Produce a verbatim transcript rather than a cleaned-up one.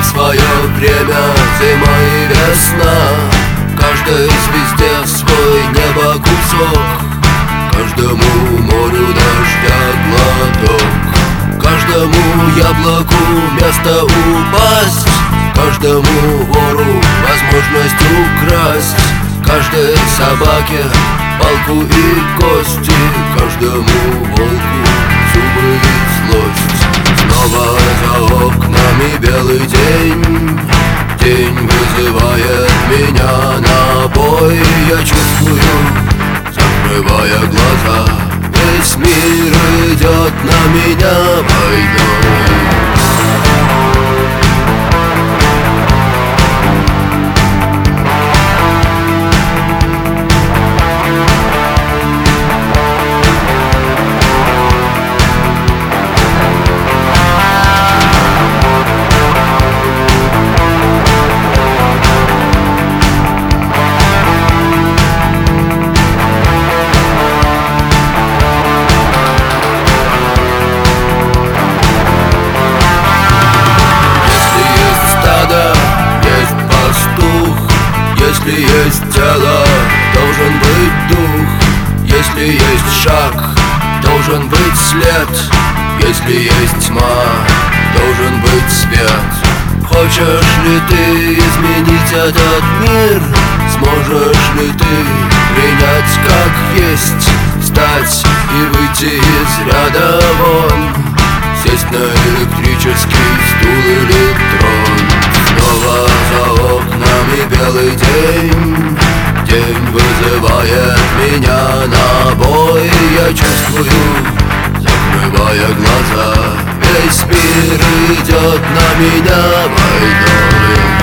свое время, зима и весна. Каждой звезде свой небо кусок, каждому морю дождя глоток, каждому яблоку место упасть, каждому вору возможность украсть, каждой собаке палку и кости, каждому волку зубы и злость. Снова за окнами белый день, день вызывает меня на бой. Я чувствую, закрывая глаза, весь мир идет на меня войной. Если есть тело, должен быть дух. Если есть шаг, должен быть след. Если есть тьма, должен быть свет. Хочешь ли ты изменить этот мир? Сможешь ли ты принять как есть? Встать и выйти из ряда вон, сесть на электрический стул или трон. Снова за окнами белый день, день вызывает меня на бой. Я чувствую, закрывая глаза, весь мир идет на меня войной.